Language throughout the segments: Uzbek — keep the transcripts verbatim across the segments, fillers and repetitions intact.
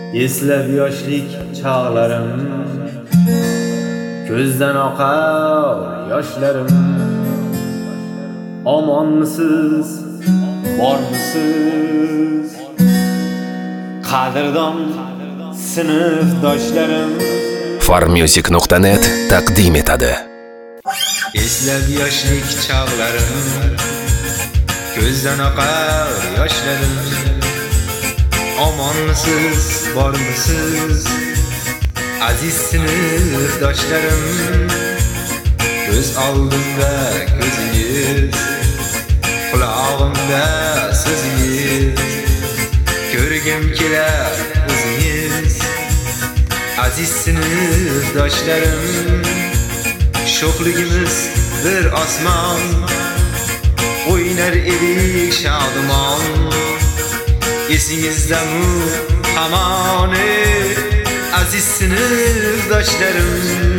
Eslab yoshlik chog'larim, ko'zdan oqar yoshlarim. Omonmisiz, bormisiz? Qadrdon sinfdoshlarim. farmusic nuqta net taqdim etadi. Eslab yoshlik chog'larim, ko'zdan oqar yoshlarim. Omonmisiz, bormisiz? Aziz sinfdoshlarim. Ko'z oldimda ko'zingiz, qulog'imda so'zingiz. Ko'rgim kelar o'zingiz, aziz sinfdoshlarim. Sho'xligimiz bir osmon, o'ynar edik shodumon. Esingizdami hamon aziz sinfdoshlarim.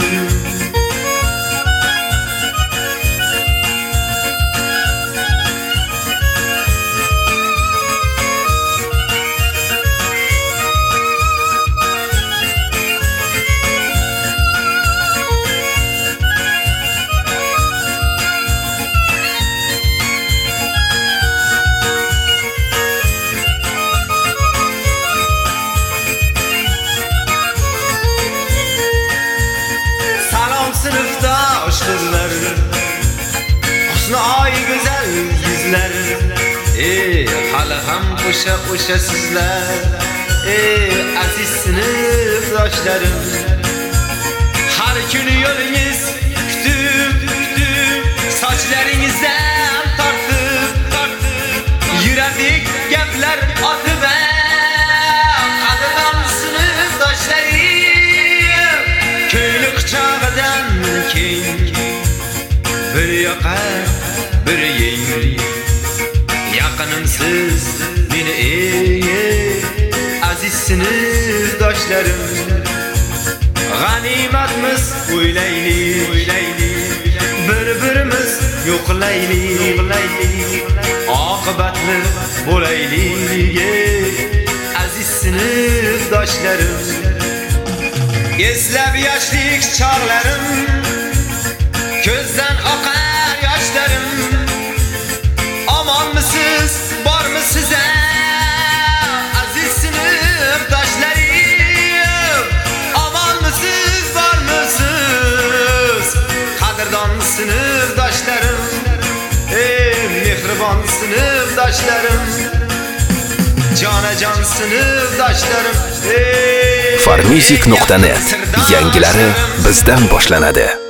Sınıfdosh qizlar, husni oy go'zal yuzlar. Ey hali ham o'sha o'sha sizlar, ey aziz sinfdoshlarim. Har kuni yo'lingiz kutib kutib, sochlaringizdan tortib tortib, yuradik gaplar otib. Qadrdon sinfdoshlarim, ko'ngli quchog'idan keng, bir yoqa bir yeng. Yaqinimsiz meni ey aziz sinfdoshlarim. G'animatmiz o'ylaylik o'ylaylik, bir-birimiz yo'qlaylik yo'qlaylik. Oqibatli bo'laylik aziz sinfdoshlarim. Eslab yoshlik chog'larim, ko'zdan oqar yoshlarim. Omonmisiz, bormisiz aziz sinfdoshlarim? Omonmisiz, bormisiz? Qadrdon sinfdoshlarim, ey mehribon sinfdoshlarim. Jonajon sinfdoshlarim, ey farmusic nuqta net yangilari bizdan boshlanadi.